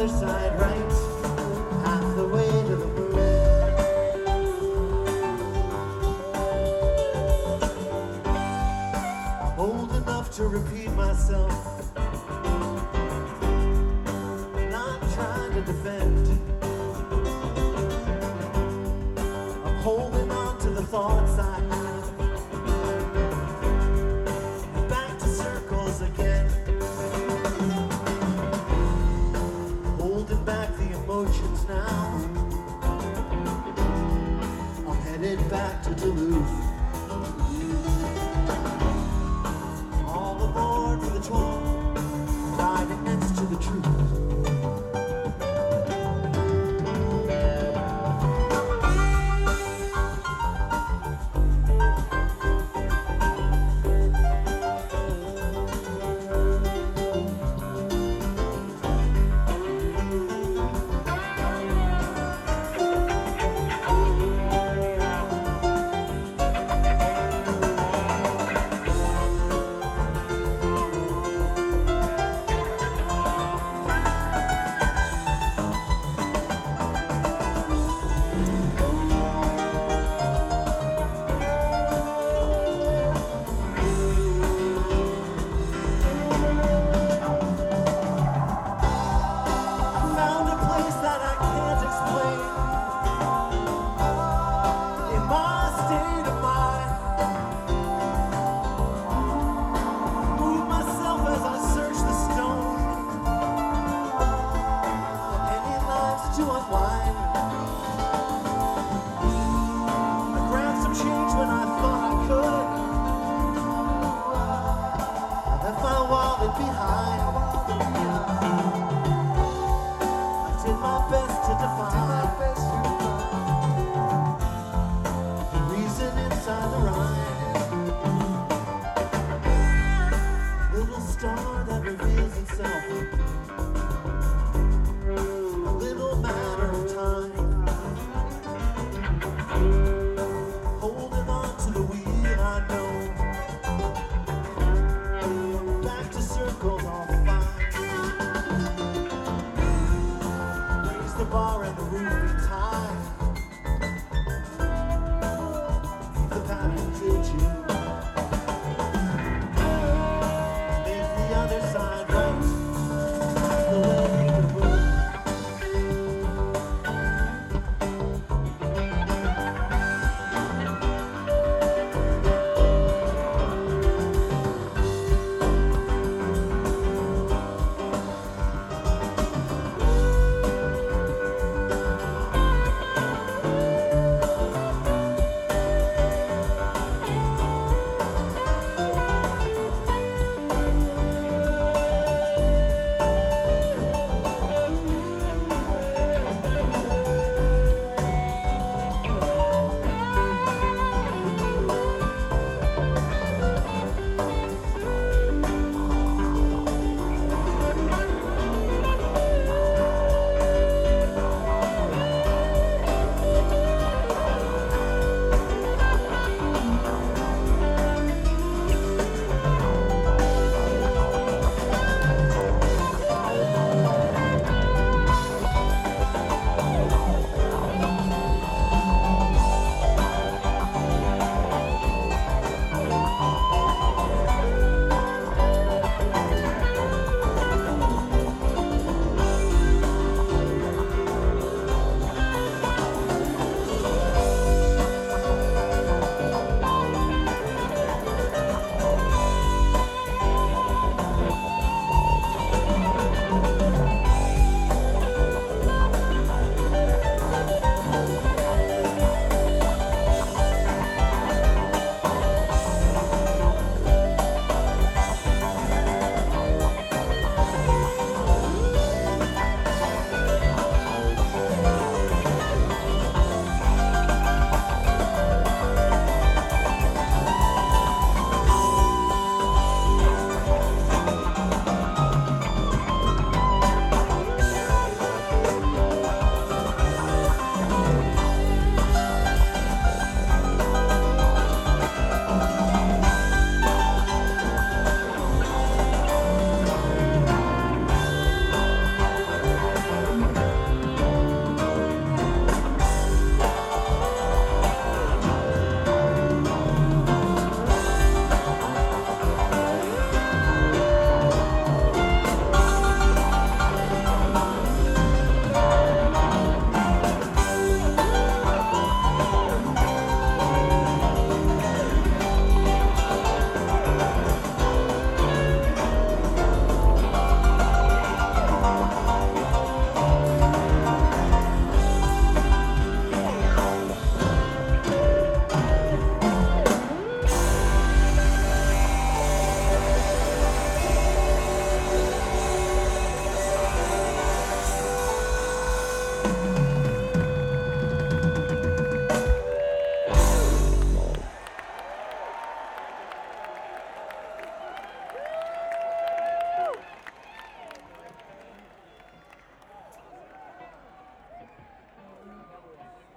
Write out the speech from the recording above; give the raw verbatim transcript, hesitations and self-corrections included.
other side, right? Half the way to the moon. I'm old enough to repeat myself. Not trying to defend. I'm holding on to the thoughts I have. Back to circles again. Holding back the emotions now. I'm headed back to Duluth. All aboard for the tour, riding next to the truth. To unwind, I grabbed some change when I thought I could. I left my wallet behind. I did my best to define the reason inside the rhyme. Little star that reveals itself. Bar and the room.